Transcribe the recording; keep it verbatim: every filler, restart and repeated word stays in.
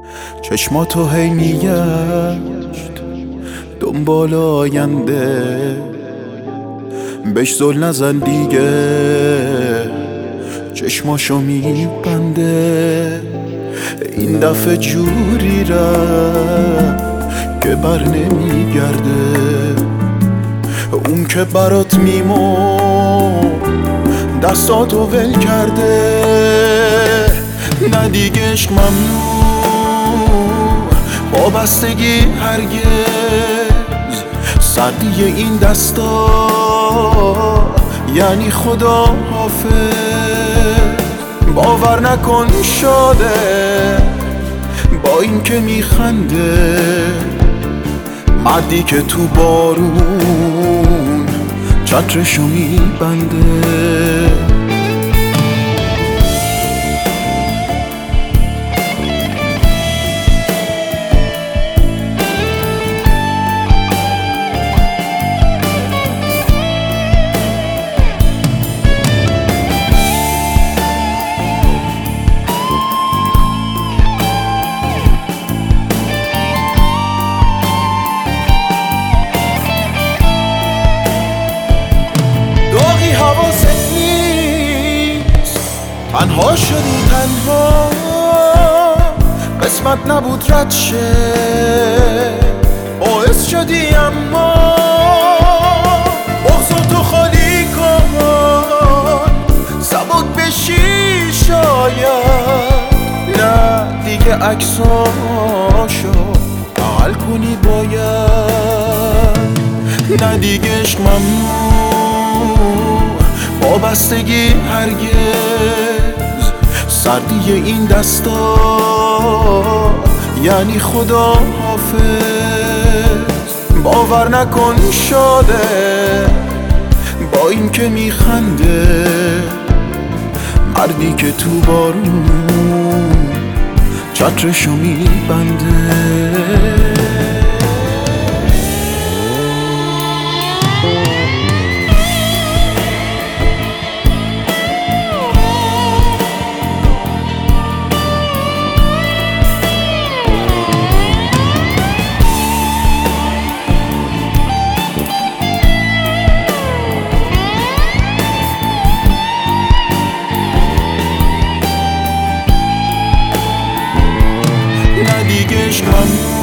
چشماتو هی میگشت دنبال آینده، بهش زل نزن دیگه، چشماشو میبنده. این دفعه جوری رفت که بر نمیگرده، اون که برات میمون دستاتو ول کرده. نه دیگه عشق ممنوع، وابستگی هرگز، سردی این دستا یعنی خدا حافظ. باور نکن شاده با این که میخنده، مردی که تو بارون چترشو میبنده. حواست نیست، تنها شدی تنها، قسمت نبود رد شه، باعث شدی اما بغضاتو خالی کن، سبک بشی شاید. نه دیگه عکساشو بغل کنی باید. نه دیگه عشق ممنوع، وابستگی هرگز، سردی این دستا یعنی خدا حافظ. باور نکن شاده با این که میخنده، مردی که تو بارون چترشو میبنده. دیگه عشق ممنوع،